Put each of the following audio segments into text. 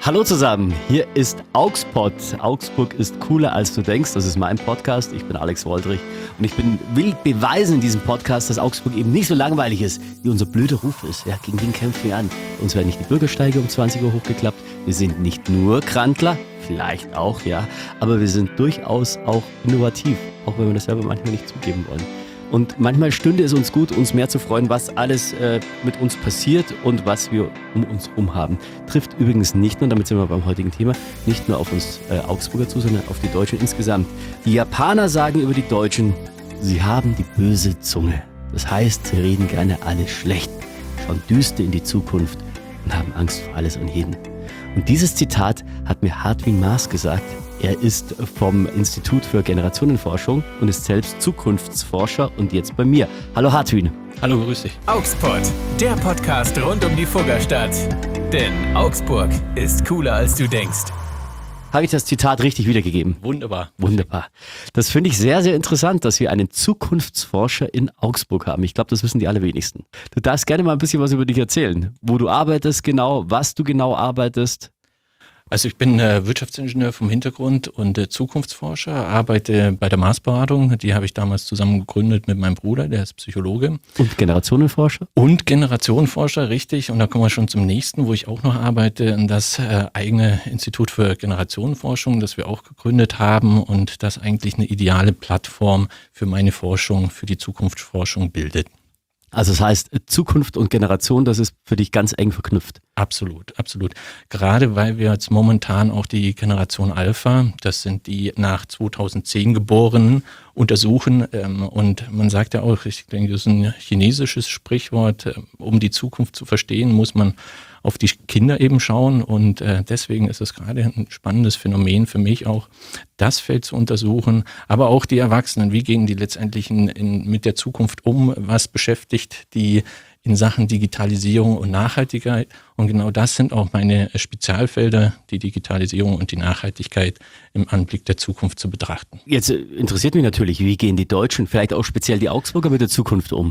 Hallo zusammen, hier ist Augsburg. Augsburg ist cooler als du denkst. Das ist mein Podcast. Ich bin Alex Woldrich und will beweisen in diesem Podcast, dass Augsburg eben nicht so langweilig ist, wie unser blöder Ruf ist. Ja, gegen den kämpfen wir an. Uns werden nicht die Bürgersteige um 20 Uhr hochgeklappt. Wir sind nicht nur Krantler, vielleicht auch, ja, aber wir sind durchaus auch innovativ, auch wenn wir das selber manchmal nicht zugeben wollen. Und manchmal stünde es uns gut, uns mehr zu freuen, was alles mit uns passiert und was wir um uns herum haben. Trifft übrigens nicht nur, damit sind wir beim heutigen Thema, nicht nur auf uns Augsburger zu, sondern auf die Deutschen insgesamt. Die Japaner sagen über die Deutschen, sie haben die böse Zunge. Das heißt, sie reden gerne alles schlecht, schauen düster in die Zukunft und haben Angst vor alles und jeden. Und dieses Zitat hat mir Hartwin Maas gesagt. Er ist vom Institut für Generationenforschung und ist selbst Zukunftsforscher und jetzt bei mir. Hallo Hartwin. Hallo, grüß dich. Augsburg, der Podcast rund um die Fuggerstadt. Denn Augsburg ist cooler als du denkst. Habe ich das Zitat richtig wiedergegeben? Wunderbar. Wunderbar. Das finde ich sehr, sehr interessant, dass wir einen Zukunftsforscher in Augsburg haben. Ich glaube, das wissen die allerwenigsten. Du darfst gerne mal ein bisschen was über dich erzählen. Wo du arbeitest genau, was du genau arbeitest. Also ich bin Wirtschaftsingenieur vom Hintergrund und Zukunftsforscher, arbeite bei der Maas-Beratung. Die habe ich damals zusammen gegründet mit meinem Bruder, der ist Psychologe. Und Generationenforscher? Und Generationenforscher, richtig. Und da kommen wir schon zum nächsten, wo ich auch noch arbeite, das eigene Institut für Generationenforschung, das wir auch gegründet haben und das eigentlich eine ideale Plattform für meine Forschung, für die Zukunftsforschung bildet. Also das heißt, Zukunft und Generation, das ist für dich ganz eng verknüpft. Absolut, absolut. Gerade weil wir jetzt momentan auch die Generation Alpha, das sind die nach 2010 Geborenen, untersuchen. Und man sagt ja auch, ich denke, das ist ein chinesisches Sprichwort, um die Zukunft zu verstehen, muss man auf die Kinder eben schauen. Und deswegen ist es gerade ein spannendes Phänomen für mich auch, das Feld zu untersuchen. Aber auch die Erwachsenen, wie gehen die letztendlich mit der Zukunft um? Was beschäftigt die in Sachen Digitalisierung und Nachhaltigkeit? Und genau das sind auch meine Spezialfelder, die Digitalisierung und die Nachhaltigkeit im Anblick der Zukunft zu betrachten. Jetzt interessiert mich natürlich, wie gehen die Deutschen, vielleicht auch speziell die Augsburger, mit der Zukunft um?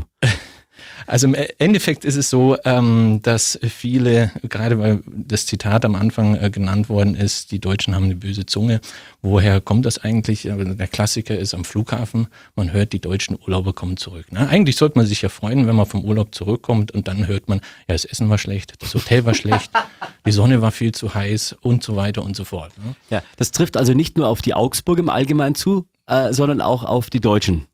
Also im Endeffekt ist es so, dass viele, gerade weil das Zitat am Anfang genannt worden ist, die Deutschen haben eine böse Zunge. Woher kommt das eigentlich? Der Klassiker ist am Flughafen, man hört, die deutschen Urlauber kommen zurück. Na, eigentlich sollte man sich ja freuen, wenn man vom Urlaub zurückkommt und dann hört man, ja, das Essen war schlecht, das Hotel war schlecht, die Sonne war viel zu heiß und so weiter und so fort. Ne? Ja, das trifft also nicht nur auf die Augsburg im Allgemeinen zu, sondern auch auf die Deutschen.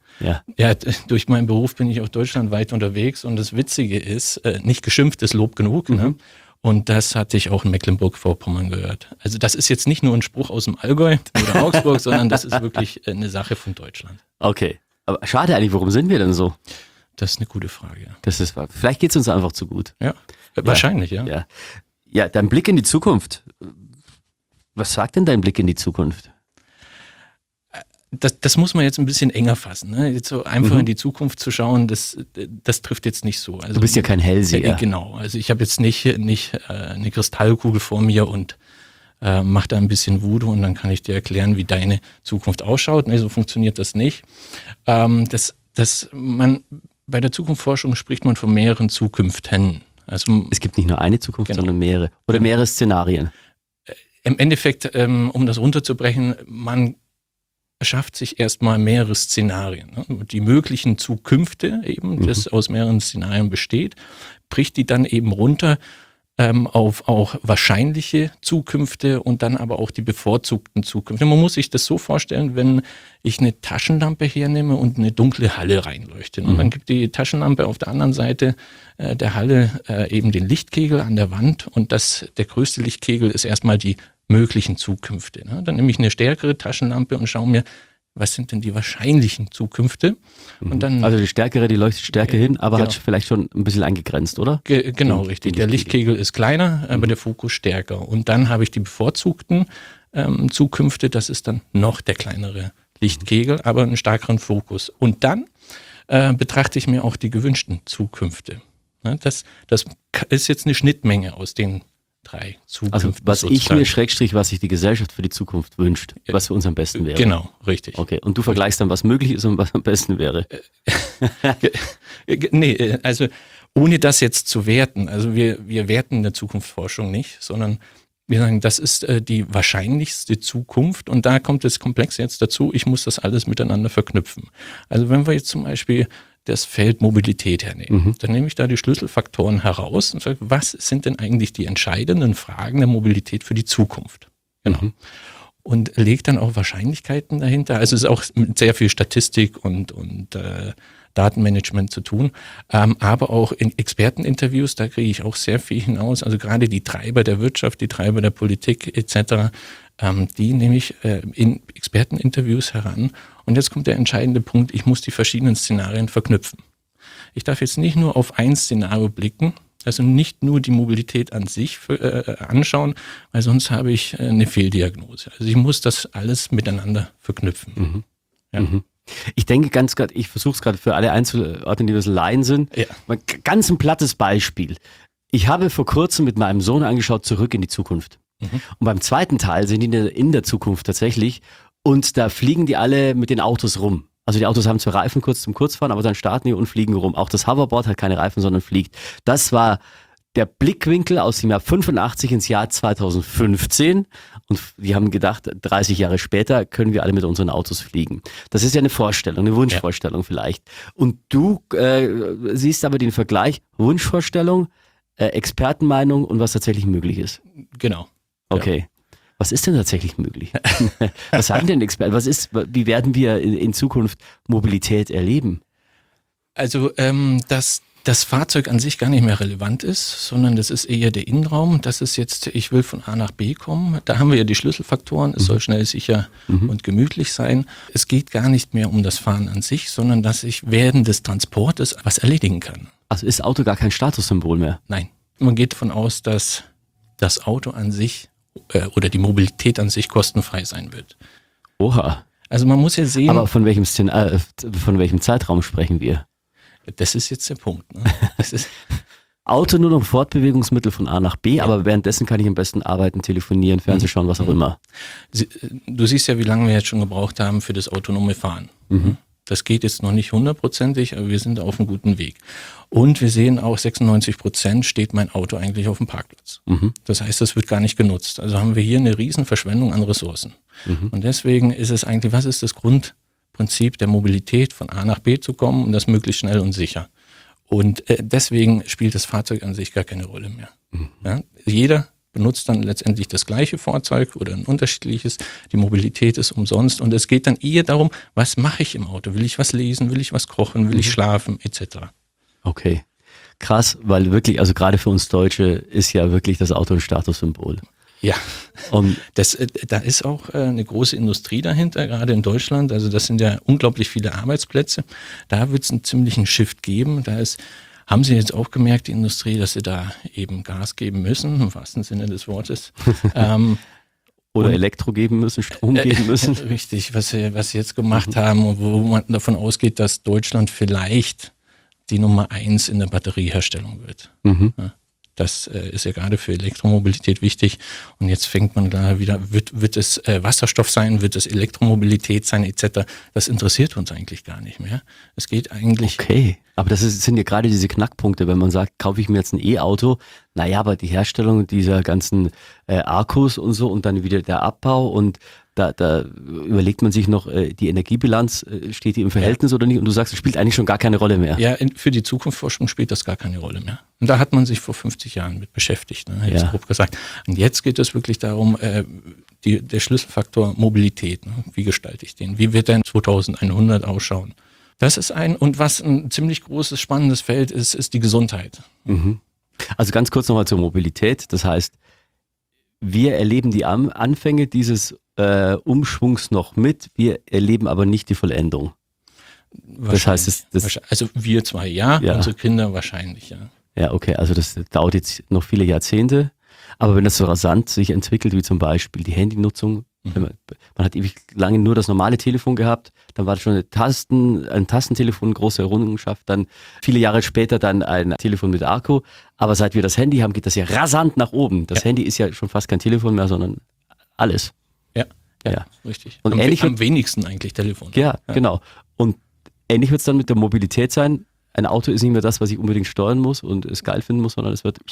Ja, durch meinen Beruf bin ich auch deutschlandweit unterwegs und das Witzige ist, nicht geschimpft ist Lob genug. Ne? Und das hatte ich auch in Mecklenburg-Vorpommern gehört. Also das ist jetzt nicht nur ein Spruch aus dem Allgäu oder Augsburg, sondern das ist wirklich eine Sache von Deutschland. Okay, aber schade eigentlich, warum sind wir denn so? Das ist eine gute Frage. Ja. Vielleicht geht es uns einfach zu gut. Ja, wahrscheinlich, ja. Ja, dein Blick in die Zukunft. Was sagt denn dein Blick in die Zukunft? Das muss man jetzt ein bisschen enger fassen. Ne? Jetzt so einfach in die Zukunft zu schauen, das trifft jetzt nicht so. Also, du bist ja kein Hellseher. Genau, also ich habe jetzt nicht eine Kristallkugel vor mir und mach da ein bisschen Voodoo und dann kann ich dir erklären, wie deine Zukunft ausschaut. Nee, so funktioniert das nicht. Bei der Zukunftsforschung spricht man von mehreren Zukünften. Also, es gibt nicht nur eine Zukunft, sondern mehrere. Oder mehrere Szenarien. Im Endeffekt, um das runterzubrechen, man schafft sich erstmal mehrere Szenarien. Ne? Die möglichen Zukünfte eben, das aus mehreren Szenarien besteht, bricht die dann eben runter auf auch wahrscheinliche Zukünfte und dann aber auch die bevorzugten Zukünfte. Man muss sich das so vorstellen, wenn ich eine Taschenlampe hernehme und eine dunkle Halle reinleuchte. Und dann gibt die Taschenlampe auf der anderen Seite der Halle eben den Lichtkegel an der Wand und der größte Lichtkegel ist erstmal die möglichen Zukünfte. Ne? Dann nehme ich eine stärkere Taschenlampe und schaue mir, was sind denn die wahrscheinlichen Zukünfte? Und dann, also die stärkere, die leuchtet stärker hin, aber hat vielleicht schon ein bisschen eingegrenzt, oder? Genau, richtig. Der Lichtkegel ist kleiner, aber der Fokus stärker. Und dann habe ich die bevorzugten Zukünfte, das ist dann noch der kleinere Lichtkegel, aber einen stärkeren Fokus. Und dann betrachte ich mir auch die gewünschten Zukünfte. Ne? Das ist jetzt eine Schnittmenge aus den 3 Zukünften. Also was ich mir was sich die Gesellschaft für die Zukunft wünscht, was für uns am besten wäre. Genau, richtig. Okay, und du vergleichst dann, was möglich ist und was am besten wäre. Nee, also ohne das jetzt zu werten, also wir werten in der Zukunftsforschung nicht, sondern wir sagen, das ist die wahrscheinlichste Zukunft und da kommt das Komplexe jetzt dazu, ich muss das alles miteinander verknüpfen. Also wenn wir jetzt zum Beispiel das Feld Mobilität hernehmen, dann nehme ich da die Schlüsselfaktoren heraus und sage, was sind denn eigentlich die entscheidenden Fragen der Mobilität für die Zukunft? Genau. Und lege dann auch Wahrscheinlichkeiten dahinter. Also es ist auch mit sehr viel Statistik und Datenmanagement zu tun, aber auch in Experteninterviews, da kriege ich auch sehr viel hinaus. Also gerade die Treiber der Wirtschaft, die Treiber der Politik etc., die nehme ich in Experteninterviews heran. Und jetzt kommt der entscheidende Punkt, ich muss die verschiedenen Szenarien verknüpfen. Ich darf jetzt nicht nur auf ein Szenario blicken, also nicht nur die Mobilität an sich anschauen, weil sonst habe ich eine Fehldiagnose. Also ich muss das alles miteinander verknüpfen. Ja. Ich denke ich versuche es gerade für alle einzuordnen, die ein bisschen Laien sind. Ja. Ganz ein plattes Beispiel. Ich habe vor kurzem mit meinem Sohn angeschaut, Zurück in die Zukunft. Und beim zweiten Teil sind die in der Zukunft tatsächlich und da fliegen die alle mit den Autos rum. Also die Autos haben zwar Reifen kurz zum Kurzfahren, aber dann starten die und fliegen rum. Auch das Hoverboard hat keine Reifen, sondern fliegt. Das war der Blickwinkel aus dem Jahr 85 ins Jahr 2015 und wir haben gedacht, 30 Jahre später können wir alle mit unseren Autos fliegen. Das ist ja eine Vorstellung, eine Wunschvorstellung vielleicht. Und du siehst aber den Vergleich, Wunschvorstellung, Expertenmeinung und was tatsächlich möglich ist. Genau. Okay. Ja. Was ist denn tatsächlich möglich? Was sagen denn Experten? Wie werden wir in Zukunft Mobilität erleben? Also, dass das Fahrzeug an sich gar nicht mehr relevant ist, sondern das ist eher der Innenraum. Das ist jetzt, ich will von A nach B kommen. Da haben wir ja die Schlüsselfaktoren. Es soll schnell, sicher und gemütlich sein. Es geht gar nicht mehr um das Fahren an sich, sondern dass ich während des Transportes was erledigen kann. Also ist Auto gar kein Statussymbol mehr? Nein. Man geht davon aus, dass das Auto an sich oder die Mobilität an sich kostenfrei sein wird. Oha. Also man muss ja sehen. Aber von welchem Zeitraum sprechen wir? Das ist jetzt der Punkt. Ne? Das ist Auto nur noch Fortbewegungsmittel von A nach B, ja. Aber währenddessen kann ich am besten arbeiten, telefonieren, Fernsehen schauen, was auch immer. Du siehst ja, wie lange wir jetzt schon gebraucht haben für das autonome Fahren. Das geht jetzt noch nicht 100%, aber wir sind auf einem guten Weg. Und wir sehen auch, 96% steht mein Auto eigentlich auf dem Parkplatz. Das heißt, das wird gar nicht genutzt. Also haben wir hier eine riesen Verschwendung an Ressourcen. Und deswegen ist es eigentlich, was ist das Grundprinzip der Mobilität, von A nach B zu kommen und das möglichst schnell und sicher. Und deswegen spielt das Fahrzeug an sich gar keine Rolle mehr. Ja? Jeder benutzt dann letztendlich das gleiche Fahrzeug oder ein unterschiedliches. Die Mobilität ist umsonst und es geht dann eher darum, was mache ich im Auto? Will ich was lesen? Will ich was kochen? Will ich schlafen? Etc. Okay, krass, weil wirklich, also gerade für uns Deutsche ist ja wirklich das Auto ein Statussymbol. Ja, da ist auch eine große Industrie dahinter, gerade in Deutschland. Also das sind ja unglaublich viele Arbeitsplätze. Da wird es einen ziemlichen Shift geben. Haben Sie jetzt auch gemerkt, die Industrie, dass sie da eben Gas geben müssen, im wahrsten Sinne des Wortes. Oder Elektro geben müssen, Strom geben müssen. Richtig, was sie jetzt gemacht haben und wo man davon ausgeht, dass Deutschland vielleicht die Nummer 1 in der Batterieherstellung wird. Ja, das ist ja gerade für Elektromobilität wichtig. Und jetzt fängt man da wieder, wird es Wasserstoff sein, wird es Elektromobilität sein etc. Das interessiert uns eigentlich gar nicht mehr. Es geht eigentlich... Okay, aber sind ja gerade diese Knackpunkte, wenn man sagt, kaufe ich mir jetzt ein E-Auto, naja, aber die Herstellung dieser ganzen Akkus und so und dann wieder der Abbau und da überlegt man sich noch, die Energiebilanz, steht die im Verhältnis oder nicht? Und du sagst, es spielt eigentlich schon gar keine Rolle mehr. Ja, für die Zukunftsforschung spielt das gar keine Rolle mehr. Und da hat man sich vor 50 Jahren mit beschäftigt, ne, hätte ich grob gesagt. Und jetzt geht es wirklich darum, der Schlüsselfaktor Mobilität. Ne? Wie gestalte ich den? Wie wird denn 2100 ausschauen? Das ist und was ein ziemlich großes, spannendes Feld ist, ist die Gesundheit. Also ganz kurz nochmal zur Mobilität. Das heißt, wir erleben die Anfänge dieses Umschwungs noch mit, wir erleben aber nicht die Vollendung. Das heißt, also wir zwar ja, unsere Kinder wahrscheinlich ja. Ja, okay, also das dauert jetzt noch viele Jahrzehnte, aber wenn das so rasant sich entwickelt, wie zum Beispiel die Handynutzung, man hat ewig lange nur das normale Telefon gehabt, dann war das schon ein Tastentelefon, große Errungenschaft, dann viele Jahre später dann ein Telefon mit Akku, aber seit wir das Handy haben, geht das ja rasant nach oben. Das Handy ist ja schon fast kein Telefon mehr, sondern alles. Ja, richtig. Und am wenigsten eigentlich Telefon. Ja, genau. Und ähnlich wird es dann mit der Mobilität sein. Ein Auto ist nicht mehr das, was ich unbedingt steuern muss und es geil finden muss, sondern es wird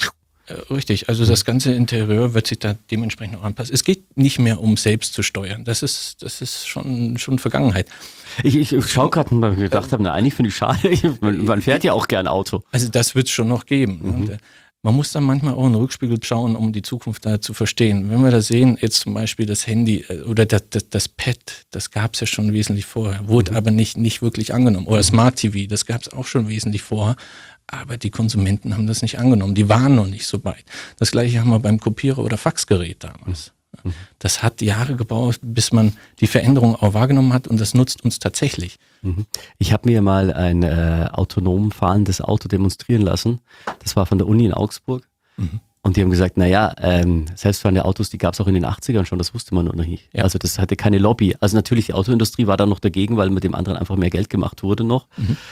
Richtig, also das ganze Interieur wird sich da dementsprechend auch anpassen. Es geht nicht mehr um selbst zu steuern. Das ist schon Vergangenheit. Ich schaue gerade, weil ich mir gedacht habe, eigentlich finde ich schade. Man fährt ja auch gern Auto. Also das wird es schon noch geben. Und, man muss dann manchmal auch in den Rückspiegel schauen, um die Zukunft da zu verstehen. Wenn wir da sehen, jetzt zum Beispiel das Handy oder das Pad, das gab es ja schon wesentlich vorher, wurde aber nicht wirklich angenommen. Oder Smart TV, das gab es auch schon wesentlich vorher. Aber die Konsumenten haben das nicht angenommen. Die waren noch nicht so weit. Das gleiche haben wir beim Kopierer oder Faxgerät damals. Das hat Jahre gebraucht, bis man die Veränderung auch wahrgenommen hat und das nutzt uns tatsächlich. Ich habe mir mal ein autonom fahrendes Auto demonstrieren lassen. Das war von der Uni in Augsburg. Und die haben gesagt, selbstfahrende Autos, die gab es auch in den 80ern schon, das wusste man noch nicht. Ja. Also das hatte keine Lobby. Also natürlich, die Autoindustrie war da noch dagegen, weil mit dem anderen einfach mehr Geld gemacht wurde noch.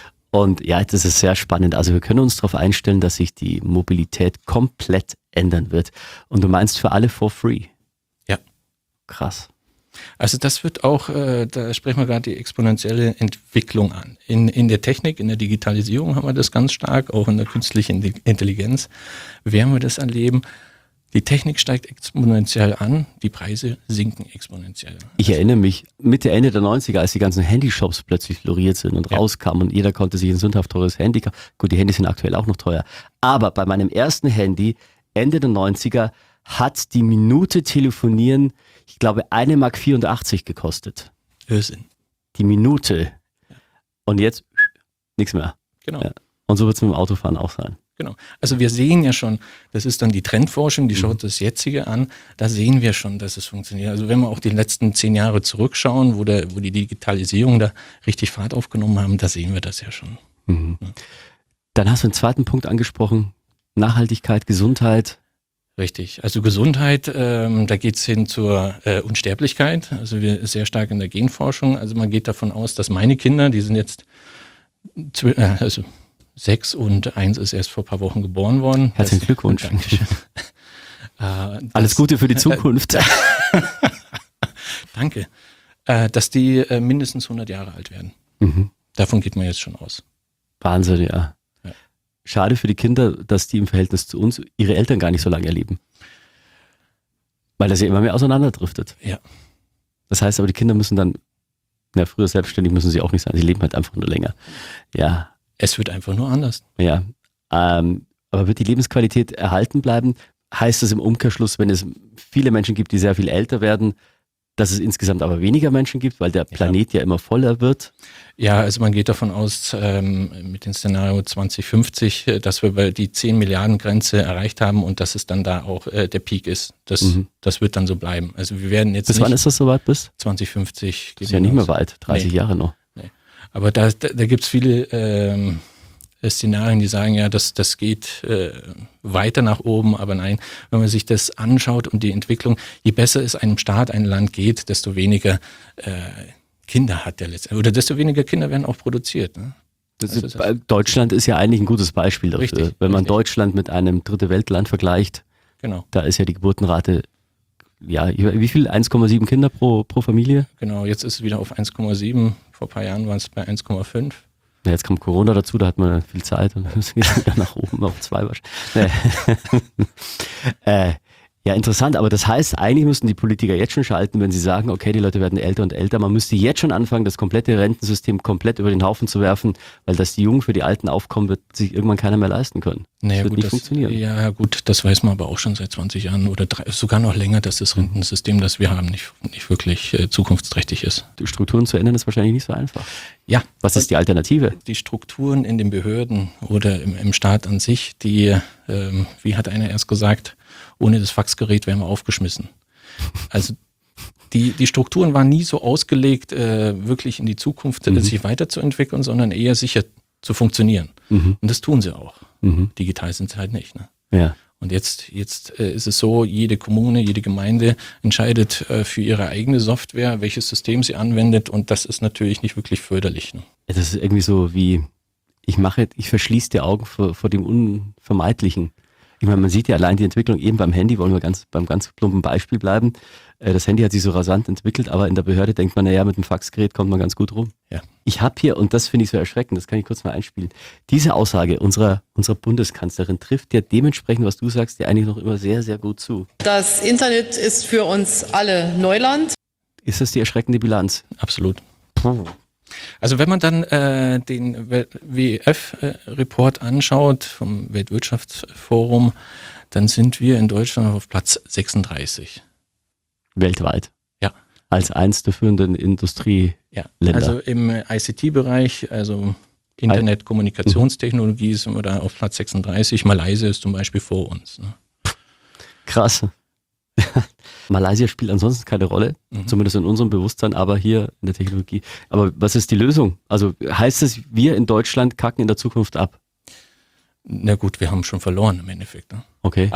Und ja, das ist sehr spannend. Also wir können uns darauf einstellen, dass sich die Mobilität komplett ändern wird. Und du meinst für alle for free? Ja. Krass. Also das wird auch, da sprechen wir gerade die exponentielle Entwicklung an. In der Technik, in der Digitalisierung haben wir das ganz stark, auch in der künstlichen Intelligenz werden wir das erleben. Die Technik steigt exponentiell an, die Preise sinken exponentiell. Ich erinnere mich, Mitte, Ende der 90er, als die ganzen Handyshops plötzlich floriert sind und rauskamen und jeder konnte sich ein sündhaft teures Handy kaufen. Gut, die Handys sind aktuell auch noch teuer. Aber bei meinem ersten Handy, Ende der 90er, hat die Minute telefonieren, ich glaube, 1,84 Mark gekostet. Irrsinn. Die Minute. Und jetzt nichts mehr. Genau. Ja. Und so wird es mit dem Autofahren auch sein. Genau. Also wir sehen ja schon, das ist dann die Trendforschung, die schaut das jetzige an, da sehen wir schon, dass es funktioniert. Also wenn wir auch die letzten 10 Jahre zurückschauen, wo die Digitalisierung da richtig Fahrt aufgenommen haben, da sehen wir das ja schon. Ja. Dann hast du einen zweiten Punkt angesprochen, Nachhaltigkeit, Gesundheit. Richtig, also Gesundheit, da geht's hin zur Unsterblichkeit, also wir sehr stark in der Genforschung, also man geht davon aus, dass meine Kinder, die sind jetzt 6 und 1 ist erst vor ein paar Wochen geboren worden. Herzlichen Glückwunsch. Dankeschön. Alles Gute für die Zukunft. Danke. Dass die mindestens 100 Jahre alt werden. Davon geht man jetzt schon aus. Wahnsinn, ja. Schade für die Kinder, dass die im Verhältnis zu uns ihre Eltern gar nicht so lange erleben. Weil das ja immer mehr auseinanderdriftet. Ja. Das heißt aber, die Kinder müssen dann, früher selbstständig müssen sie auch nicht sein, sie leben halt einfach nur länger. Ja. Es wird einfach nur anders. Ja, aber wird die Lebensqualität erhalten bleiben? Heißt das im Umkehrschluss, wenn es viele Menschen gibt, die sehr viel älter werden, dass es insgesamt aber weniger Menschen gibt, weil der Planet ja immer voller wird? Ja, also man geht davon aus, mit dem Szenario 2050, dass wir die 10 Milliarden Grenze erreicht haben und dass es dann da auch der Peak ist. Das wird dann so bleiben. Also wir werden jetzt Bis wann ist das soweit? Bis 2050. Das ist ja nicht mehr weit, 30 Jahre noch. Nee. Aber da gibt es viele Szenarien, die sagen, ja, das geht weiter nach oben, aber nein, wenn man sich das anschaut und die Entwicklung, je besser es einem Staat, ein Land geht, desto weniger Kinder hat der letztendlich, oder desto weniger Kinder werden auch produziert. Ne? Deutschland ist ja eigentlich ein gutes Beispiel dafür. Richtig, wenn man Deutschland mit einem Dritte-Welt-Land vergleicht, genau. Da ist ja die Geburtenrate, wie viel? 1,7 Kinder pro Familie? Genau, jetzt ist es wieder auf 1,7. Vor ein paar Jahren waren es bei 1,5. Ja, jetzt kommt Corona dazu, da hat man viel Zeit und es geht wieder nach oben auf 2 wahrscheinlich. Ja, interessant, aber das heißt, eigentlich müssten die Politiker jetzt schon schalten, wenn sie sagen, okay, die Leute werden älter und älter. Man müsste jetzt schon anfangen, das komplette Rentensystem komplett über den Haufen zu werfen, weil das die Jungen für die Alten aufkommen, wird sich irgendwann keiner mehr leisten können. Naja, das wird nicht funktionieren. Ja, gut, das weiß man aber auch schon seit 20 Jahren oder sogar noch länger, dass das Rentensystem, das wir haben, nicht wirklich zukunftsträchtig ist. Die Strukturen zu ändern ist wahrscheinlich nicht so einfach. Ja. Was ist die Alternative? Die Strukturen in den Behörden oder im Staat an sich, die, wie hat einer erst gesagt, ohne das Faxgerät wären wir aufgeschmissen. Also die Strukturen waren nie so ausgelegt, wirklich in die Zukunft sich weiterzuentwickeln, sondern eher sicher zu funktionieren. Und das tun sie auch. Digital sind sie halt nicht. Ne? Ja. Und jetzt ist es so, jede Kommune, jede Gemeinde entscheidet für ihre eigene Software, welches System sie anwendet, und das ist natürlich nicht wirklich förderlich. Ne? Das ist irgendwie so wie, ich verschließe die Augen vor dem Unvermeidlichen. Ich meine, man sieht ja allein die Entwicklung eben beim Handy, wollen wir beim ganz plumpen Beispiel bleiben. Das Handy hat sich so rasant entwickelt, aber in der Behörde denkt man, naja, mit dem Faxgerät kommt man ganz gut rum. Ja. Ich habe hier, und das finde ich so erschreckend, das kann ich kurz mal einspielen, diese Aussage unserer Bundeskanzlerin trifft ja dementsprechend, was du sagst, ja eigentlich noch immer sehr, sehr gut zu. Das Internet ist für uns alle Neuland. Ist das die erschreckende Bilanz? Absolut. Also wenn man dann den WEF-Report anschaut vom Weltwirtschaftsforum, dann sind wir in Deutschland auf Platz 36. Weltweit? Ja. Als eins der führenden Industrieländer? Ja, also im ICT-Bereich, also Internet-Kommunikationstechnologie sind wir da auf Platz 36. Malaysia ist zum Beispiel vor uns. Ne? Krass. Malaysia spielt ansonsten keine Rolle, zumindest in unserem Bewusstsein, aber hier in der Technologie. Aber was ist die Lösung? Also heißt es, wir in Deutschland kacken in der Zukunft ab? Na gut, wir haben schon verloren im Endeffekt. Ne? Okay.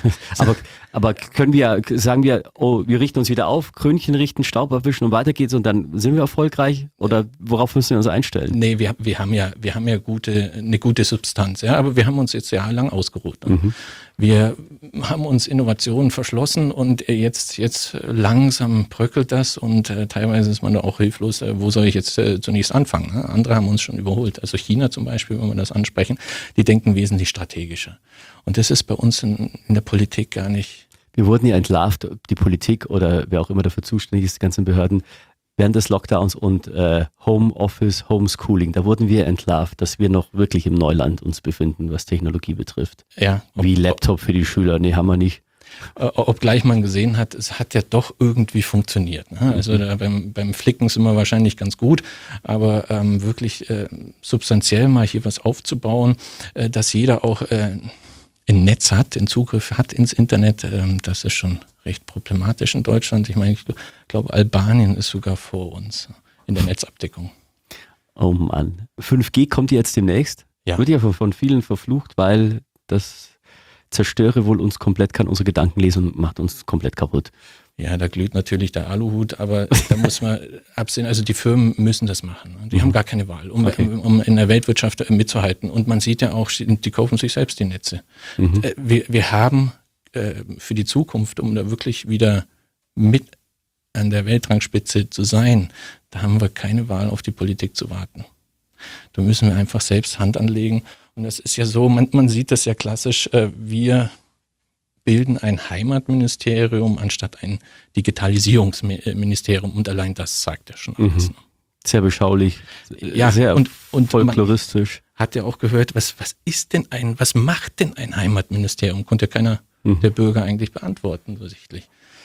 Aber können wir, sagen wir, oh, wir richten uns wieder auf, Krönchen richten, Staub abwischen und weiter geht's und dann sind wir erfolgreich? Oder worauf müssen wir uns einstellen? Nee, wir haben ja eine gute Substanz, ja, aber wir haben uns jetzt jahrelang ausgeruht. Ne? Wir haben uns Innovationen verschlossen und jetzt langsam bröckelt das und teilweise ist man da auch hilflos, wo soll ich jetzt zunächst anfangen? Ne? Andere haben uns schon überholt. Also China zum Beispiel, wenn wir das ansprechen, die denken wesentlich strategischer. Und das ist bei uns in der Politik gar nicht. Wir wurden ja entlarvt, die Politik oder wer auch immer dafür zuständig ist, die ganzen Behörden, während des Lockdowns und Homeoffice, Homeschooling, da wurden wir entlarvt, dass wir noch wirklich im Neuland uns befinden, was Technologie betrifft. Ja. Wie Laptop für die Schüler, nee, haben wir nicht. Obgleich man gesehen hat, es hat ja doch irgendwie funktioniert. Ne? Also da beim Flicken sind wir wahrscheinlich ganz gut, aber wirklich substanziell mal hier was aufzubauen, dass jeder auch ein Netz hat, einen Zugriff hat ins Internet, das ist schon recht problematisch in Deutschland. Ich meine, ich glaube, Albanien ist sogar vor uns in der Netzabdeckung. Oh Mann. 5G kommt jetzt demnächst. Ja. Wird ja von vielen verflucht, weil das zerstöre wohl uns komplett, kann unsere Gedanken lesen und macht uns komplett kaputt. Ja, da glüht natürlich der Aluhut, aber da muss man absehen, also die Firmen müssen das machen. Die haben gar keine Wahl, um in der Weltwirtschaft mitzuhalten. Und man sieht ja auch, die kaufen sich selbst die Netze. Wir haben für die Zukunft, um da wirklich wieder mit an der Weltrangspitze zu sein, da haben wir keine Wahl, auf die Politik zu warten. Da müssen wir einfach selbst Hand anlegen. Und das ist ja so, man sieht das ja klassisch, wir bilden ein Heimatministerium anstatt ein Digitalisierungsministerium und allein das sagt ja schon alles. Sehr beschaulich, ja, sehr und folkloristisch. Hat ja auch gehört, was macht denn ein Heimatministerium? Konnte ja keiner der Bürger eigentlich beantworten, offensichtlich.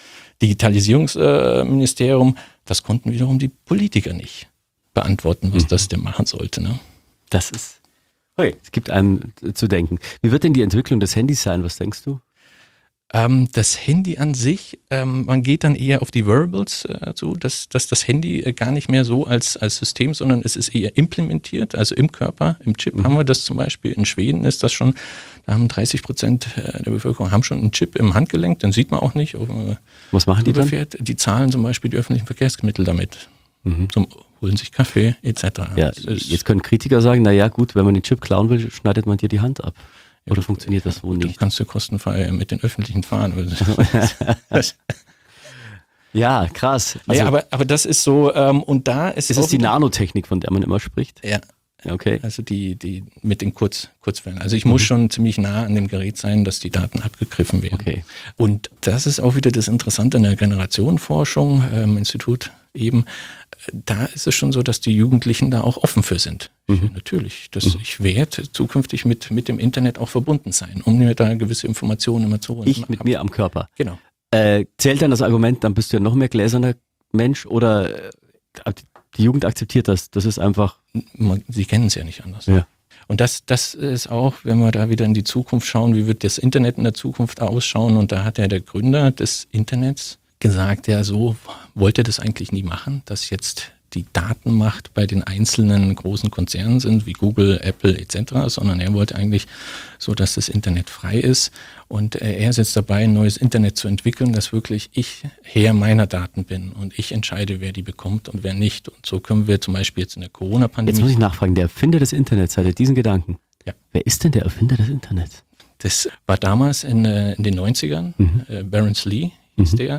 Digitalisierungsministerium, das konnten wiederum die Politiker nicht beantworten, was das denn machen sollte. Ne? Das ist, es gibt einem zu denken. Wie wird denn die Entwicklung des Handys sein? Was denkst du? Das Handy an sich, man geht dann eher auf die Wearables zu, dass das Handy gar nicht mehr so als System, sondern es ist eher implementiert, also im Körper, im Chip haben wir das zum Beispiel. In Schweden ist das schon, da haben 30% der Bevölkerung haben schon einen Chip im Handgelenk, den sieht man auch nicht. Was machen die dann? Die zahlen zum Beispiel die öffentlichen Verkehrsmittel damit. Holen sich Kaffee etc. Ja, jetzt können Kritiker sagen, naja gut, wenn man den Chip klauen will, schneidet man dir die Hand ab. Oder funktioniert das wohl nicht? Dann kannst du kostenfrei mit den Öffentlichen fahren. Ja, krass. Also, ja, aber das ist so, und da ist es die Nanotechnik, von der man immer spricht? Ja. Okay. Also die mit den Kurzwellen. Also ich muss schon ziemlich nah an dem Gerät sein, dass die Daten abgegriffen werden. Okay. Und das ist auch wieder das Interessante in der Generationenforschung, Institut eben. Da ist es schon so, dass die Jugendlichen da auch offen für sind. Natürlich. Ich werde zukünftig mit dem Internet auch verbunden sein, um mir da gewisse Informationen immer zu holen. Ich mit mir am Körper. Genau. Zählt dann das Argument, dann bist du ja noch mehr gläserner Mensch oder die Jugend akzeptiert das? Das ist einfach... Sie kennen es ja nicht anders. Ja. Und das ist auch, wenn wir da wieder in die Zukunft schauen, wie wird das Internet in der Zukunft ausschauen? Und da hat ja der Gründer des Internets gesagt, ja, so wollte er das eigentlich nie machen, dass jetzt die Datenmacht bei den einzelnen großen Konzernen sind, wie Google, Apple etc., sondern er wollte eigentlich so, dass das Internet frei ist. Und er ist jetzt dabei, ein neues Internet zu entwickeln, dass wirklich ich Herr meiner Daten bin und ich entscheide, wer die bekommt und wer nicht. Und so können wir zum Beispiel jetzt in der Corona-Pandemie... Jetzt muss ich nachfragen, der Erfinder des Internets hatte diesen Gedanken. Ja. Wer ist denn der Erfinder des Internets? Das war damals in den 90ern, Berners-Lee hieß der,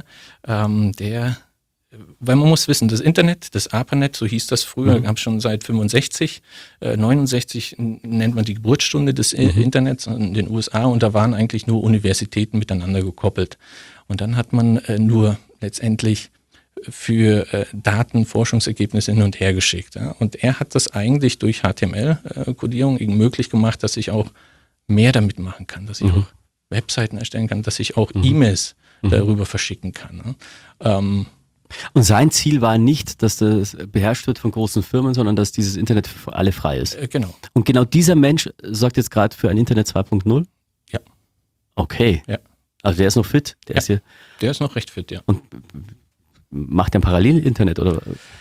weil man muss wissen, das Internet, das ARPANET, so hieß das früher, gab es schon seit 65, 69 nennt man die Geburtsstunde des Internets in den USA und da waren eigentlich nur Universitäten miteinander gekoppelt. Und dann hat man nur letztendlich für Daten, Forschungsergebnisse hin und her geschickt. Ja. Und er hat das eigentlich durch HTML-Codierung möglich gemacht, dass ich auch mehr damit machen kann, dass ich auch Webseiten erstellen kann, dass ich auch E-Mails darüber verschicken kann. Ja. Und sein Ziel war nicht, dass das beherrscht wird von großen Firmen, sondern dass dieses Internet für alle frei ist. Genau. Und genau dieser Mensch sorgt jetzt gerade für ein Internet 2.0? Ja. Okay. Ja. Also der ist noch fit? Der ist hier. Der ist noch recht fit, ja. Und macht er ein Parallel-Internet oder?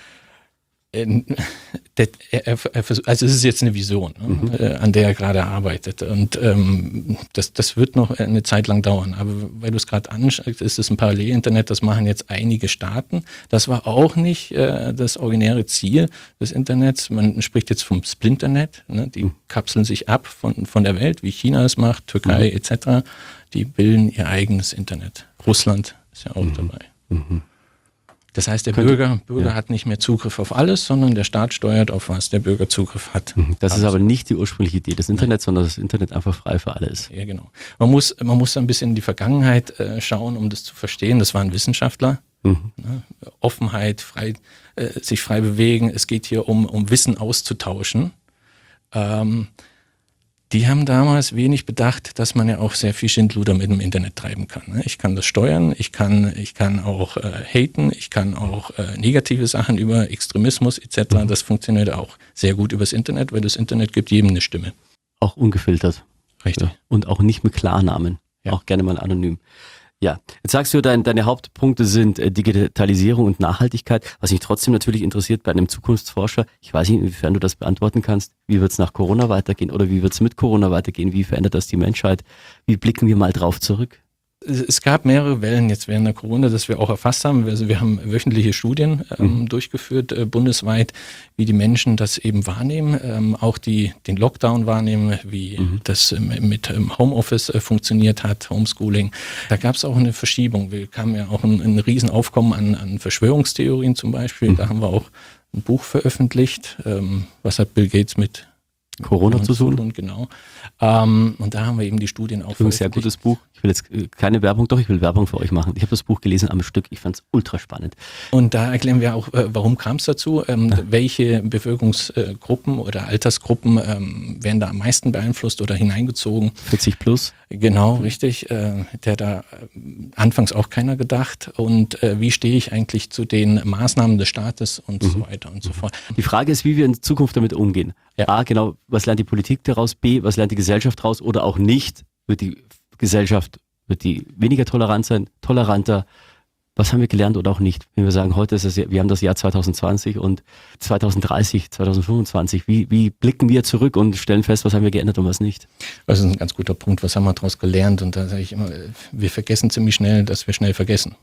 Also es ist jetzt eine Vision, an der er gerade arbeitet und das wird noch eine Zeit lang dauern, aber weil du es gerade anschaust, ist es ein Parallel-Internet, das machen jetzt einige Staaten. Das war auch nicht das originäre Ziel des Internets. Man spricht jetzt vom Splinternet, ne? Die kapseln sich ab von der Welt, wie China es macht, Türkei etc. Die bilden ihr eigenes Internet. Russland ist ja auch dabei. Das heißt, der Bürger hat nicht mehr Zugriff auf alles, sondern der Staat steuert, auf was der Bürger Zugriff hat. Das ist aber nicht die ursprüngliche Idee des Internets, sondern das Internet einfach frei für alle ist. Ja, genau. Man muss ein bisschen in die Vergangenheit schauen, um das zu verstehen. Das waren Wissenschaftler. Ne? Offenheit, sich frei bewegen. Es geht hier um Wissen auszutauschen. Die haben damals wenig bedacht, dass man ja auch sehr viel Schindluder mit dem Internet treiben kann. Ne? Ich kann das steuern, ich kann auch haten, ich kann auch negative Sachen über Extremismus etc. Das funktioniert auch sehr gut übers Internet, weil das Internet gibt jedem eine Stimme. Auch ungefiltert. Richtig. Ja. Und auch nicht mit Klarnamen. Ja. Auch gerne mal anonym. Ja, jetzt sagst du, deine Hauptpunkte sind Digitalisierung und Nachhaltigkeit. Was mich trotzdem natürlich interessiert bei einem Zukunftsforscher, ich weiß nicht, inwiefern du das beantworten kannst, wie wird es nach Corona weitergehen oder wie wird es mit Corona weitergehen, wie verändert das die Menschheit, wie blicken wir mal drauf zurück? Es gab mehrere Wellen jetzt während der Corona, das wir auch erfasst haben. Also wir haben wöchentliche Studien durchgeführt, bundesweit, wie die Menschen das eben wahrnehmen, auch den Lockdown wahrnehmen, wie das mit Homeoffice funktioniert hat, Homeschooling. Da gab es auch eine Verschiebung. Wir kamen ja auch ein Riesenaufkommen an Verschwörungstheorien zum Beispiel. Da haben wir auch ein Buch veröffentlicht. Was hat Bill Gates mit Corona zu tun? Genau. Und da haben wir eben die Studien auch veröffentlicht. Ein sehr gutes Buch. Ich will jetzt keine Werbung, doch ich will Werbung für euch machen. Ich habe das Buch gelesen am Stück, ich fand es ultra spannend. Und da erklären wir auch, warum kam es dazu, welche Bevölkerungsgruppen oder Altersgruppen werden da am meisten beeinflusst oder hineingezogen. 40 plus. Genau, richtig. Der da anfangs auch keiner gedacht. Und wie stehe ich eigentlich zu den Maßnahmen des Staates und so weiter und so fort. Die Frage ist, wie wir in Zukunft damit umgehen. Ja. A, genau, was lernt die Politik daraus? B, was lernt die Gesellschaft daraus? Oder auch nicht? Wird die Gesellschaft, wird die weniger tolerant sein, toleranter? Was haben wir gelernt oder auch nicht? Wenn wir sagen, heute ist es, wir haben das Jahr 2020 und 2030, 2025, wie blicken wir zurück und stellen fest, was haben wir geändert und was nicht? Das ist ein ganz guter Punkt. Was haben wir daraus gelernt? Und da sage ich immer, wir vergessen ziemlich schnell, dass wir schnell vergessen.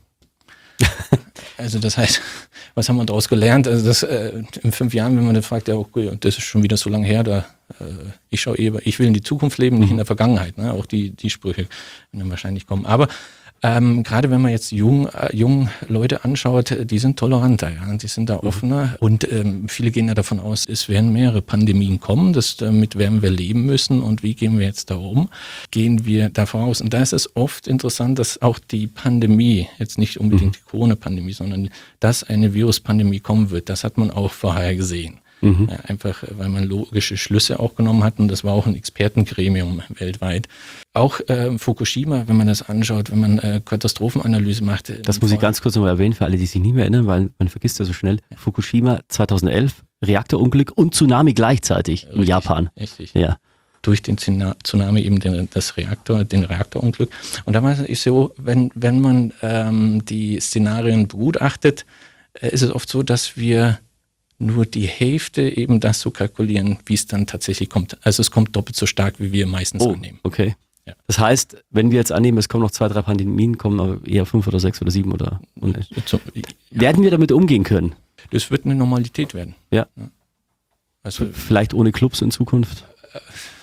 Also das heißt, was haben wir daraus gelernt? Also das in 5 Jahren, wenn man dann fragt, ja, okay, das ist schon wieder so lange her, ich will in die Zukunft leben, nicht in der Vergangenheit. Ne? Auch die Sprüche werden dann wahrscheinlich kommen. Aber gerade wenn man jetzt jung Leute anschaut, die sind toleranter, ja, die sind da offener und viele gehen ja davon aus, es werden mehrere Pandemien kommen, damit werden wir leben müssen und wie gehen wir jetzt da um? Gehen wir davon aus? Und da ist es oft interessant, dass auch die Pandemie, jetzt nicht unbedingt die Corona-Pandemie, sondern dass eine Viruspandemie kommen wird, das hat man auch vorher gesehen. Ja, einfach, weil man logische Schlüsse auch genommen hat und das war auch ein Expertengremium weltweit. Auch Fukushima, wenn man das anschaut, wenn man Katastrophenanalyse macht. Das muss ich ganz kurz nochmal erwähnen, für alle, die sich nicht mehr erinnern, weil man vergisst ja so schnell. Fukushima 2011, Reaktorunglück und Tsunami gleichzeitig in Japan. Richtig. Ja. Durch den Tsunami eben den Reaktorunglück. Und da war es so, wenn man die Szenarien begutachtet, ist es oft so, dass wir nur die Hälfte eben das so kalkulieren, wie es dann tatsächlich kommt. Also es kommt doppelt so stark, wie wir meistens annehmen. Okay. Ja. Das heißt, wenn wir jetzt annehmen, es kommen noch 2, 3 Pandemien, kommen aber eher 5 oder 6 oder 7 oder... Werden wir damit umgehen können? Das wird eine Normalität werden. Ja. Also vielleicht ohne Clubs in Zukunft?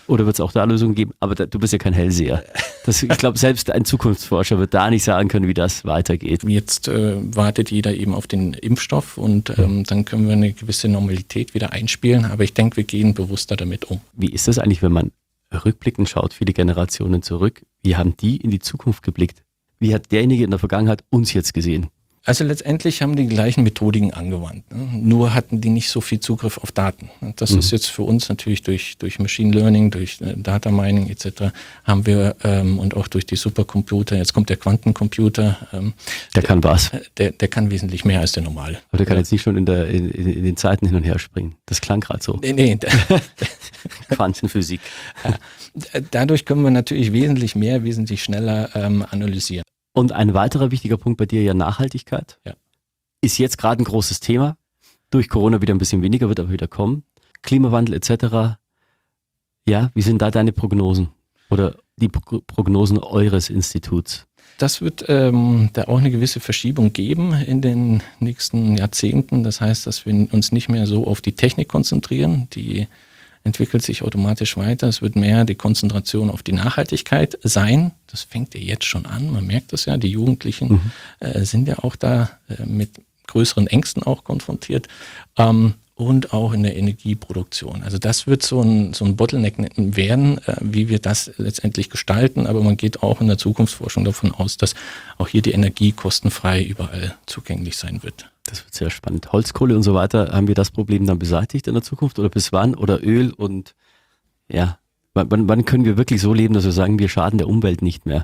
Oder wird es auch da Lösungen geben? Aber du bist ja kein Hellseher. Ich glaube, selbst ein Zukunftsforscher wird da nicht sagen können, wie das weitergeht. Jetzt wartet jeder eben auf den Impfstoff und dann können wir eine gewisse Normalität wieder einspielen. Aber ich denke, wir gehen bewusster damit um. Wie ist das eigentlich, wenn man rückblickend schaut, viele Generationen zurück? Wie haben die in die Zukunft geblickt? Wie hat derjenige in der Vergangenheit uns jetzt gesehen? Also letztendlich haben die gleichen Methodiken angewandt, ne? Nur hatten die nicht so viel Zugriff auf Daten. Das ist jetzt für uns natürlich durch Machine Learning, durch Data Mining etc. haben wir und auch durch die Supercomputer, jetzt kommt der Quantencomputer. Der kann was? Der kann wesentlich mehr als der normale. Aber der kann jetzt nicht schon in den Zeiten hin und her springen. Das klang gerade so. Nee. Quantenphysik. Dadurch können wir natürlich wesentlich mehr, wesentlich schneller analysieren. Und ein weiterer wichtiger Punkt bei dir ja Nachhaltigkeit. Ja. Ist jetzt gerade ein großes Thema. Durch Corona wieder ein bisschen weniger, wird aber wieder kommen. Klimawandel etc. Ja, wie sind da deine Prognosen? Oder die Prognosen eures Instituts? Das wird da auch eine gewisse Verschiebung geben in den nächsten Jahrzehnten. Das heißt, dass wir uns nicht mehr so auf die Technik konzentrieren, die entwickelt sich automatisch weiter. Es wird mehr die Konzentration auf die Nachhaltigkeit sein. Das fängt ja jetzt schon an. Man merkt das ja. Die Jugendlichen sind ja auch da mit größeren Ängsten auch konfrontiert. Und auch in der Energieproduktion. Also das wird so ein Bottleneck werden, wie wir das letztendlich gestalten. Aber man geht auch in der Zukunftsforschung davon aus, dass auch hier die Energie kostenfrei überall zugänglich sein wird. Das wird sehr spannend. Holzkohle und so weiter, haben wir das Problem dann beseitigt in der Zukunft oder bis wann? Oder Öl und ja, wann können wir wirklich so leben, dass wir sagen, wir schaden der Umwelt nicht mehr?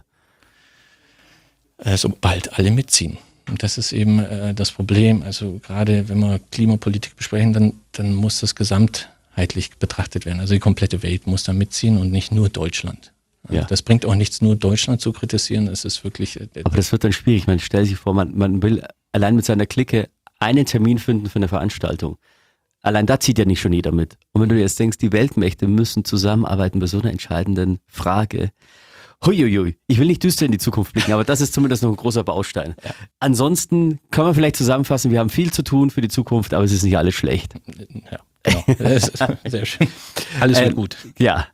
Sobald alle mitziehen. Und das ist eben das Problem. Also gerade wenn wir Klimapolitik besprechen, dann muss das gesamtheitlich betrachtet werden. Also die komplette Welt muss da mitziehen und nicht nur Deutschland. Ja. Das bringt auch nichts, nur Deutschland zu kritisieren. Es ist wirklich. Aber das wird dann schwierig. Man stellt sich vor, man will allein mit seiner Clique einen Termin finden für eine Veranstaltung. Allein da zieht ja nicht schon jeder mit. Und wenn du jetzt denkst, die Weltmächte müssen zusammenarbeiten bei so einer entscheidenden Frage. Huiuiui, ich will nicht düster in die Zukunft blicken, aber das ist zumindest noch ein großer Baustein. Ja. Ansonsten können wir vielleicht zusammenfassen, wir haben viel zu tun für die Zukunft, aber es ist nicht alles schlecht. Ja, genau. Das ist sehr schön. Alles wird gut. Ja,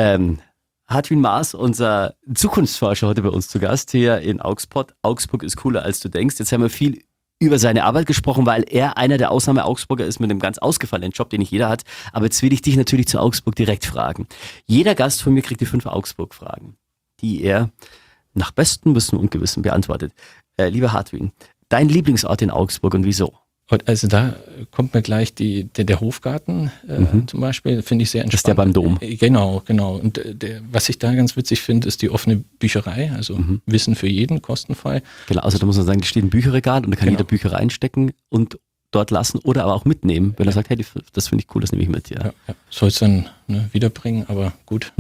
Hartwin Maas, unser Zukunftsforscher, heute bei uns zu Gast hier in Augsburg. Augsburg ist cooler, als du denkst. Jetzt haben wir viel über seine Arbeit gesprochen, weil er einer der Ausnahme-Augsburger ist mit einem ganz ausgefallenen Job, den nicht jeder hat. Aber jetzt will ich dich natürlich zu Augsburg direkt fragen. Jeder Gast von mir kriegt die 5 Augsburg-Fragen, die er nach bestem Wissen und Gewissen beantwortet. Lieber Hartwin, dein Lieblingsort in Augsburg und wieso? Also da kommt mir gleich der Hofgarten zum Beispiel, finde ich sehr entspannt. Das ist der beim Dom. Genau. Und was ich da ganz witzig finde, ist die offene Bücherei, also Wissen für jeden, kostenfrei. Genau, also da muss man sagen, da steht ein Bücherregal und da kann jeder Bücher reinstecken und dort lassen oder aber auch mitnehmen, wenn er sagt, hey, das finde ich cool, das nehme ich mit. Ja. Soll es dann wiederbringen, aber gut.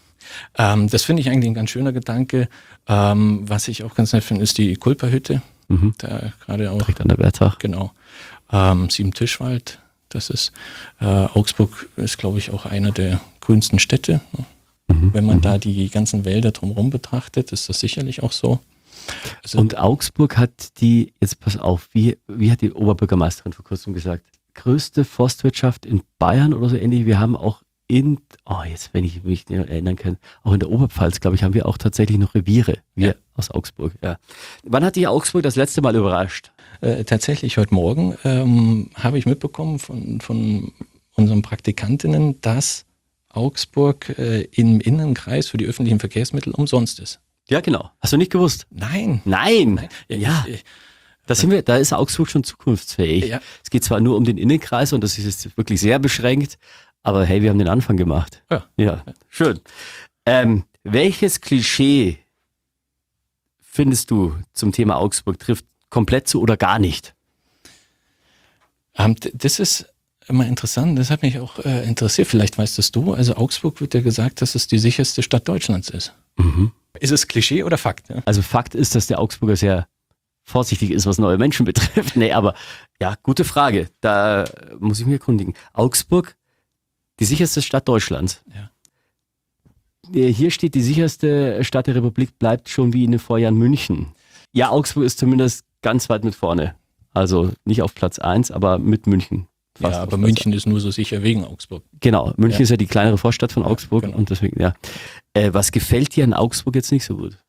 Das finde ich eigentlich ein ganz schöner Gedanke. Was ich auch ganz nett finde, ist die Kulperhütte. Da gerade auch. Direkt an der Wertach. Genau. Sieben-Tischwald, das ist, Augsburg ist, glaube ich, auch einer der grünsten Städte. Wenn man da die ganzen Wälder drumherum betrachtet, ist das sicherlich auch so. Also, und Augsburg hat jetzt pass auf, wie hat die Oberbürgermeisterin vor kurzem gesagt, größte Forstwirtschaft in Bayern oder so ähnlich. Wir haben auch jetzt, wenn ich mich erinnern kann, auch in der Oberpfalz, glaube ich, haben wir auch tatsächlich noch Reviere, aus Augsburg. Ja. Wann hat dich Augsburg das letzte Mal überrascht? Tatsächlich heute Morgen habe ich mitbekommen von unseren Praktikantinnen, dass Augsburg im Innenkreis für die öffentlichen Verkehrsmittel umsonst ist. Ja, genau. Hast du nicht gewusst? Nein. Ja. Da ist Augsburg schon zukunftsfähig. Ja. Es geht zwar nur um den Innenkreis und das ist jetzt wirklich sehr beschränkt, aber hey, wir haben den Anfang gemacht. Ja. Schön. Welches Klischee findest du zum Thema Augsburg trifft komplett zu oder gar nicht? Das ist immer interessant. Das hat mich auch interessiert. Vielleicht weißt das du. Also Augsburg wird ja gesagt, dass es die sicherste Stadt Deutschlands ist. Ist es Klischee oder Fakt? Ja? Also Fakt ist, dass der Augsburger sehr vorsichtig ist, was neue Menschen betrifft. Nee, aber ja, gute Frage. Da muss ich mich erkundigen. Augsburg, die sicherste Stadt Deutschlands. Ja. Hier steht, die sicherste Stadt der Republik bleibt schon wie in den Vorjahren München. Ja, Augsburg ist zumindest ganz weit mit vorne. Also nicht auf Platz 1, aber mit München Ja, aber München ist nur so sicher wegen Augsburg. Genau, München ist ja die kleinere Vorstadt von Augsburg genau. und deswegen, ja. Was gefällt dir in Augsburg jetzt nicht so gut?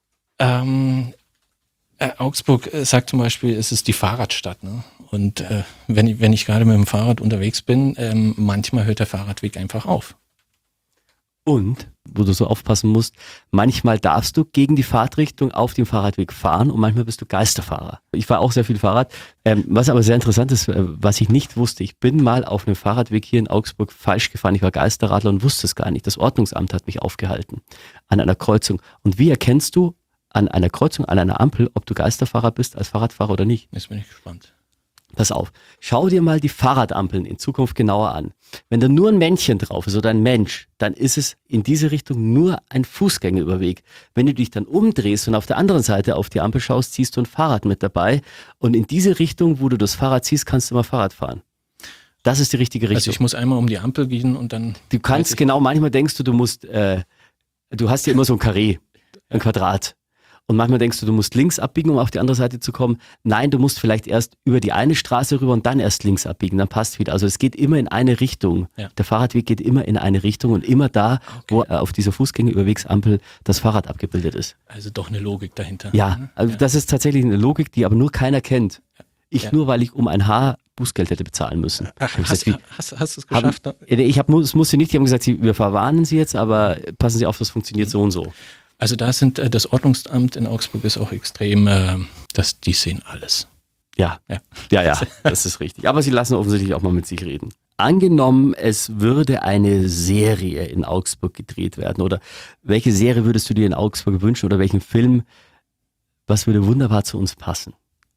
Augsburg sagt zum Beispiel, es ist die Fahrradstadt. Ne? Und wenn ich gerade mit dem Fahrrad unterwegs bin, manchmal hört der Fahrradweg einfach auf. Und, wo du so aufpassen musst, manchmal darfst du gegen die Fahrtrichtung auf dem Fahrradweg fahren und manchmal bist du Geisterfahrer. Ich fahre auch sehr viel Fahrrad. Was aber sehr interessant ist, was ich nicht wusste, ich bin mal auf einem Fahrradweg hier in Augsburg falsch gefahren. Ich war Geisterradler und wusste es gar nicht. Das Ordnungsamt hat mich aufgehalten an einer Kreuzung. Und wie erkennst du an einer Kreuzung, an einer Ampel, ob du Geisterfahrer bist als Fahrradfahrer oder nicht? Jetzt bin ich gespannt. Pass auf, schau dir mal die Fahrradampeln in Zukunft genauer an. Wenn da nur ein Männchen drauf ist oder ein Mensch, dann ist es in diese Richtung nur ein Fußgängerüberweg. Wenn du dich dann umdrehst und auf der anderen Seite auf die Ampel schaust, ziehst du ein Fahrrad mit dabei. Und in diese Richtung, wo du das Fahrrad ziehst, kannst du mal Fahrrad fahren. Das ist die richtige Richtung. Also ich muss einmal um die Ampel gehen und dann... Du kannst genau, manchmal denkst du musst, du hast ja immer so ein Karree, ein Quadrat. Und manchmal denkst du musst links abbiegen, um auf die andere Seite zu kommen. Nein, du musst vielleicht erst über die eine Straße rüber und dann erst links abbiegen, dann passt wieder. Also es geht immer in eine Richtung. Ja. Der Fahrradweg geht immer in eine Richtung und immer da, wo auf dieser Fußgängerüberwegsampel das Fahrrad abgebildet ist. Also doch eine Logik dahinter. Ja, also das ist tatsächlich eine Logik, die aber nur keiner kennt. Ich nur, weil ich um ein Haar Bußgeld hätte bezahlen müssen. Hast du es geschafft? Es musste nicht, die haben gesagt, wir verwarnen Sie jetzt, aber passen Sie auf, das funktioniert so und so. Also das Ordnungsamt in Augsburg ist auch extrem, die sehen alles. Ja, das ist richtig. Aber sie lassen offensichtlich auch mal mit sich reden. Angenommen, es würde eine Serie in Augsburg gedreht werden oder welche Serie würdest du dir in Augsburg wünschen oder welchen Film, was würde wunderbar zu uns passen?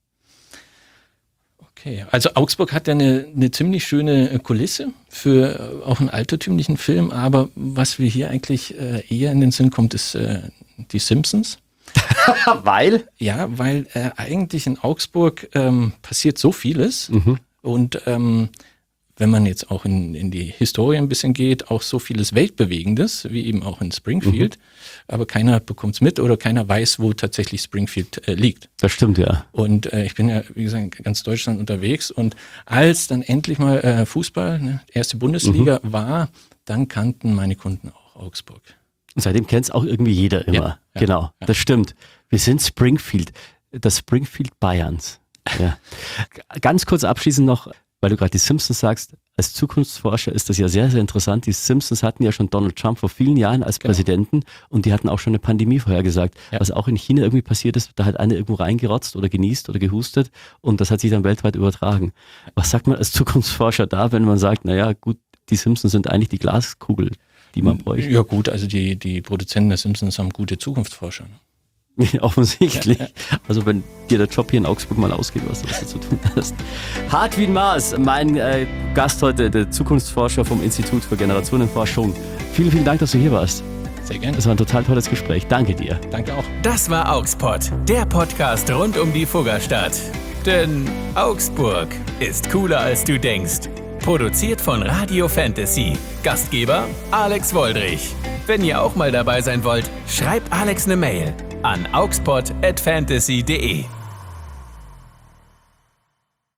Okay, also Augsburg hat ja eine ziemlich schöne Kulisse für auch einen altertümlichen Film, aber was wir hier eigentlich eher in den Sinn kommt, ist die Simpsons. Weil? Ja, weil eigentlich in Augsburg passiert so vieles und wenn man jetzt auch in die Historie ein bisschen geht, auch so vieles Weltbewegendes, wie eben auch in Springfield, aber keiner bekommt es mit oder keiner weiß, wo tatsächlich Springfield liegt. Das stimmt, ja. Und ich bin ja, wie gesagt, in ganz Deutschland unterwegs und als dann endlich mal Fußball, erste Bundesliga war, dann kannten meine Kunden auch Augsburg. Und seitdem kennt es auch irgendwie jeder immer. Ja, genau, das stimmt. Wir sind Springfield, das Springfield Bayerns. Ja. Ganz kurz abschließend noch, weil du gerade die Simpsons sagst, als Zukunftsforscher ist das ja sehr, sehr interessant. Die Simpsons hatten ja schon Donald Trump vor vielen Jahren als Präsidenten und die hatten auch schon eine Pandemie vorhergesagt. Ja. Was auch in China irgendwie passiert ist, da hat einer irgendwo reingerotzt oder genießt oder gehustet und das hat sich dann weltweit übertragen. Was sagt man als Zukunftsforscher da, wenn man sagt, naja gut, die Simpsons sind eigentlich die Glaskugel, die man bräuchte? Ja gut, also die Produzenten der Simpsons haben gute Zukunftsforscher. Offensichtlich. Ja. Also wenn dir der Job hier in Augsburg mal ausgeht, was du zu tun hast. Hart wie ein Maß. Mein Gast heute, der Zukunftsforscher vom Institut für Generationenforschung. Vielen, vielen Dank, dass du hier warst. Sehr gerne. Das war ein total tolles Gespräch. Danke dir. Danke auch. Das war Augspod, der Podcast rund um die Fuggerstadt. Denn Augsburg ist cooler als du denkst. Produziert von Radio Fantasy. Gastgeber Alex Woldrich. Wenn ihr auch mal dabei sein wollt, schreibt Alex eine Mail an augspod@fantasy.de.